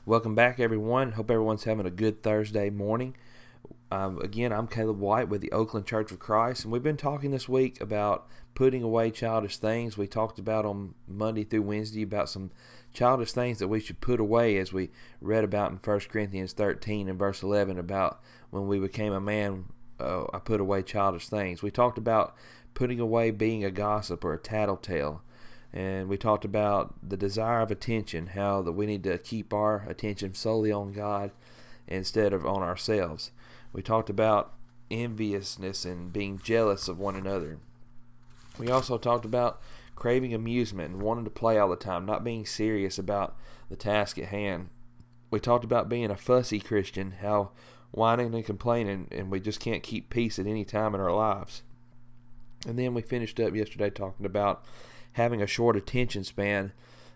Welcome back, everyone. Hope everyone's having a good Thursday morning. Again, I'm Caleb White with the Oakland Church of Christ, and we've been talking this week about putting away childish things. We talked about on Monday through Wednesday about some childish things that we should put away, as we read about in 1 Corinthians 13 and verse 11 about when we became a man, I put away childish things. We talked about putting away being a gossip or a tattletale. And we talked about the desire of attention, how that we need to keep our attention solely on God instead of on ourselves. We talked about enviousness and being jealous of one another. We also talked about craving amusement and wanting to play all the time, not being serious about the task at hand. We talked about being a fussy Christian, how whining and complaining, and we just can't keep peace at any time in our lives. And then we finished up yesterday talking about having a short attention span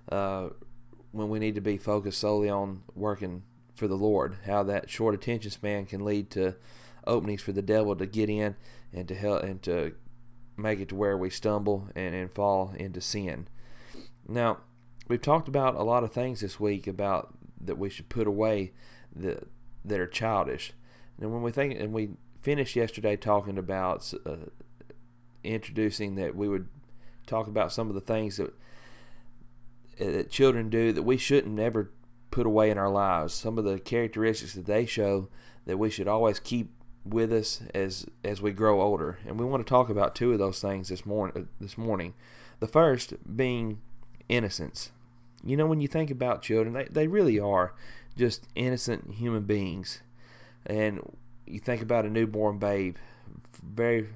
when we need to be focused solely on working for the Lord. How that short attention span can lead to openings for the devil to get in and to help and to make it to where we stumble and fall into sin. Now, we've talked about a lot of things this week about that we should put away that are childish. And when we finished yesterday talking about introducing that we would talk about some of the things that children do that we shouldn't ever put away in our lives. Some of the characteristics that they show that we should always keep with us as we grow older. And we want to talk about two of those things this morning. The first being innocence. You know, when you think about children, they really are just innocent human beings. And you think about a newborn babe, very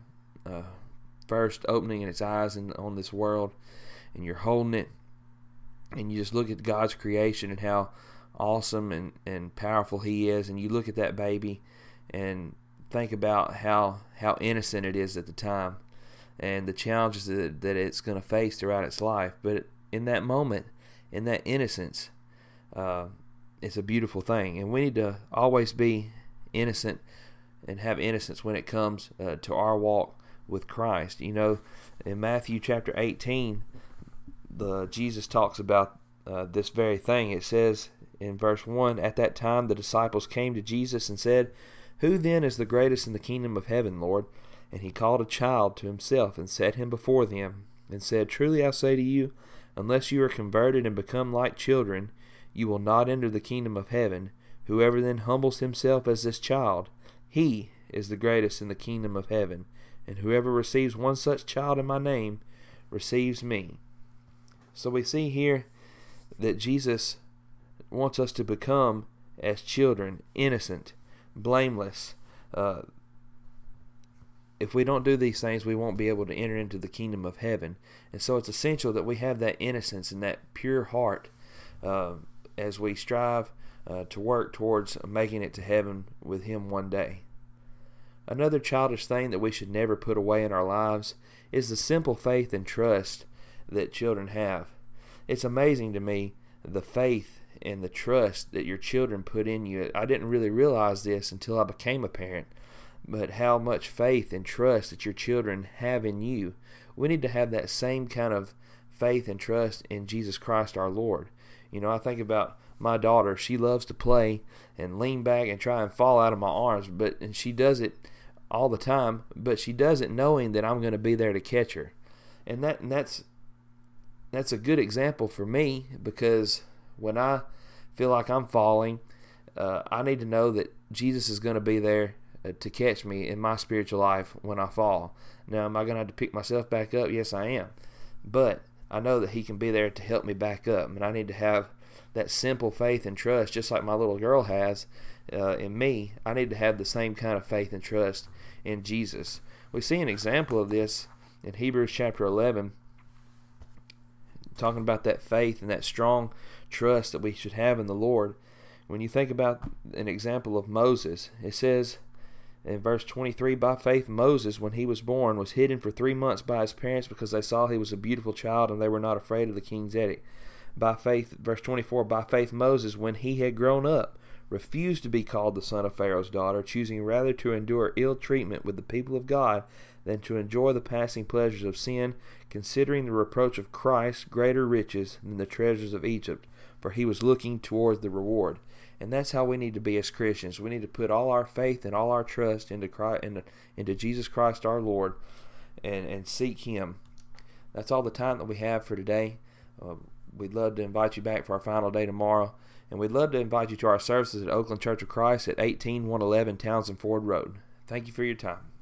first opening in its eyes on this world, and you're holding it, and you just look at God's creation and how awesome and powerful He is, and you look at that baby and think about how innocent it is at the time and the challenges that it's going to face throughout its life. But in that moment, in that innocence, it's a beautiful thing, and we need to always be innocent and have innocence when it comes to our walk with Christ. You know, in Matthew chapter 18, Jesus talks about this very thing. It says in verse 1, "At that time the disciples came to Jesus and said, 'Who then is the greatest in the kingdom of heaven, Lord?' And he called a child to himself and set him before them, and said, 'Truly I say to you, unless you are converted and become like children, you will not enter the kingdom of heaven. Whoever then humbles himself as this child, he is the greatest in the kingdom of heaven. And whoever receives one such child in my name receives me.'" So we see here that Jesus wants us to become as children, innocent, blameless. If we don't do these things, we won't be able to enter into the kingdom of heaven. And so it's essential that we have that innocence and that pure heart as we strive to work towards making it to heaven with Him one day. Another childish thing that we should never put away in our lives is the simple faith and trust that children have. It's amazing to me the faith and the trust that your children put in you. I didn't really realize this until I became a parent, but how much faith and trust that your children have in you. We need to have that same kind of faith and trust in Jesus Christ our Lord. You know, I think about my daughter. She loves to play and lean back and try and fall out of my arms, and she does it all the time, but she does it knowing that I'm going to be there to catch her. And that's a good example for me, because when I feel like I'm falling, I need to know that Jesus is going to be there to catch me in my spiritual life when I fall. Now, am I going to have to pick myself back up? Yes, I am. But I know that He can be there to help me back up, and I need to have that simple faith and trust, just like my little girl has in me. I need to have the same kind of faith and trust in Jesus. We see an example of this in Hebrews chapter 11, talking about that faith and that strong trust that we should have in the Lord. When you think about an example of Moses, it says in verse 23, "By faith Moses, when he was born, was hidden for 3 months by his parents because they saw he was a beautiful child and they were not afraid of the king's edict. By faith," verse 24, "By faith Moses, when he had grown up, refused to be called the son of Pharaoh's daughter, choosing rather to endure ill treatment with the people of God than to enjoy the passing pleasures of sin, considering the reproach of Christ greater riches than the treasures of Egypt, for he was looking towards the reward. And that's how we need to be as Christians. We need to put all our faith and all our trust into Christ, into Jesus Christ our Lord, and seek him. That's all the time that we have for today. We'd love to invite you back for our final day tomorrow. And we'd love to invite you to our services at Oakland Church of Christ at 18111 Townsend Ford Road. Thank you for your time.